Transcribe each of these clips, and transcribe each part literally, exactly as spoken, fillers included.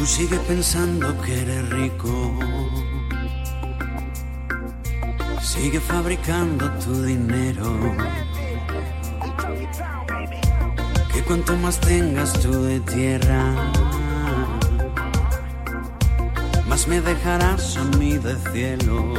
Tú sigue pensando que eres rico, sigue fabricando tu dinero, que cuanto más tengas tú de tierra, más me dejarás a mí de cielo.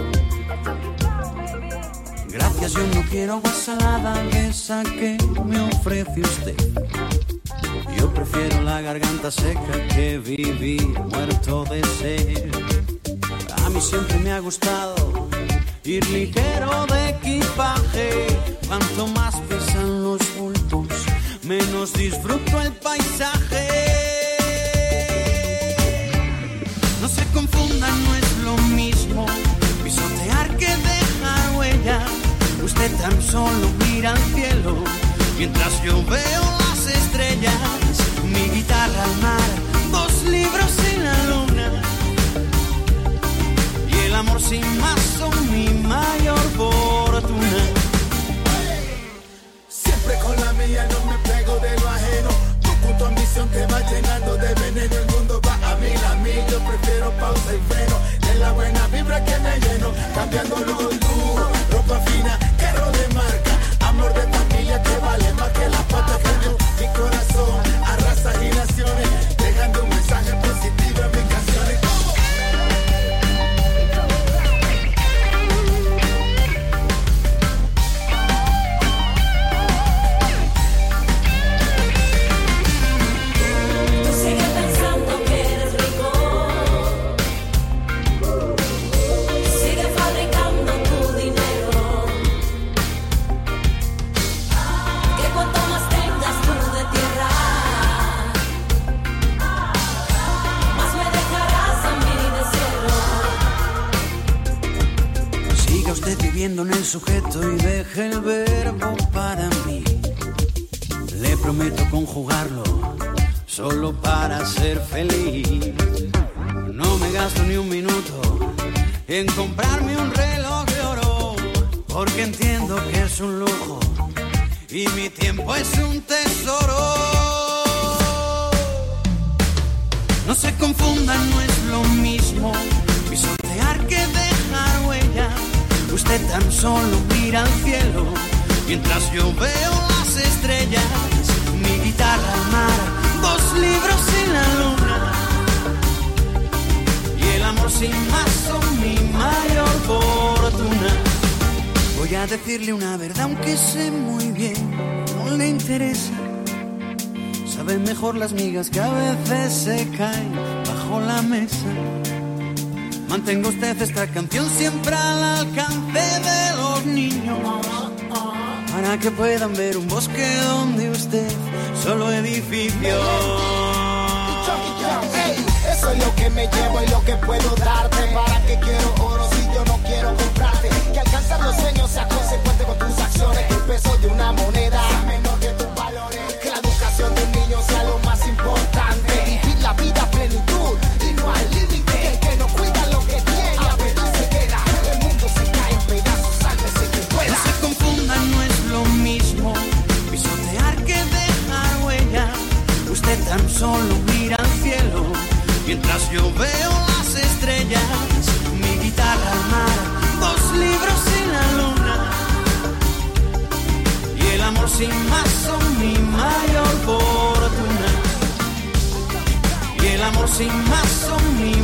Gracias, yo no quiero agua salada de esa que me ofrece usted. Yo prefiero la garganta seca que vivir muerto de sed. A mí siempre me ha gustado ir ligero de equipaje. Cuanto más pesan los bultos, menos disfruto el paisaje. No se confundan, no es lo mismo pisotear que dejar huella. Usted tan solo mira al cielo mientras yo veo las estrellas. Mi guitarra al mar, dos libros en la luna, y el amor sin más son mi mayor fortuna. Siempre con la mía no me pego de lo ajeno. Tu puta ambición te va llenando de veneno. El mundo va a mil a mil, yo prefiero pausa y freno. De la buena vibra que me lleno, cambiando los lujos, ropa fina, carro de marca, amor de familia que vale más que la pata que yo. Mi corazón arrasa y naciones, dejando un mensaje positivo en mis canciones. En el sujeto y deje el verbo para mí. Le prometo conjugarlo solo para ser feliz. No me gasto ni un minuto en comprarme un reloj de oro, porque entiendo que es un lujo y mi tiempo es un tesoro. No se confundan, no es lo mismo pisotear que dejar huella. Usted tan solo mira al cielo mientras yo veo las estrellas. Mi guitarra al mar, dos libros en la luna, y el amor sin más son mi mayor fortuna. Voy a decirle una verdad aunque sé muy bien no le interesa. Saben mejor las migas que a veces se caen bajo la mesa. Mantenga usted esta canción siempre al alcance de los niños, para que puedan ver un bosque donde usted solo edificio. Hey, eso es lo que me llevo y lo que puedo darte. ¿Para qué quiero oro si yo no quiero comprarte? Que alcanzar los sueños sea consecuente con tus acciones. El peso de una moneda sea menor que tus valores. Que la educación de un niño sea lo más importante. Vivir la vida a plenitud y no al límite. El que no cuida lo que tiene, a ver se queda. El mundo se cae en pedazos, sálvese que pueda. No se confundan, no es lo mismo pisotear que dejar huella. Usted tan solo mira al cielo mientras yo veo las estrellas. Mi guitarra al mar, dos libros en la luna, y el amor sin más son mi mayor fortuna. Y el amor sin más son mi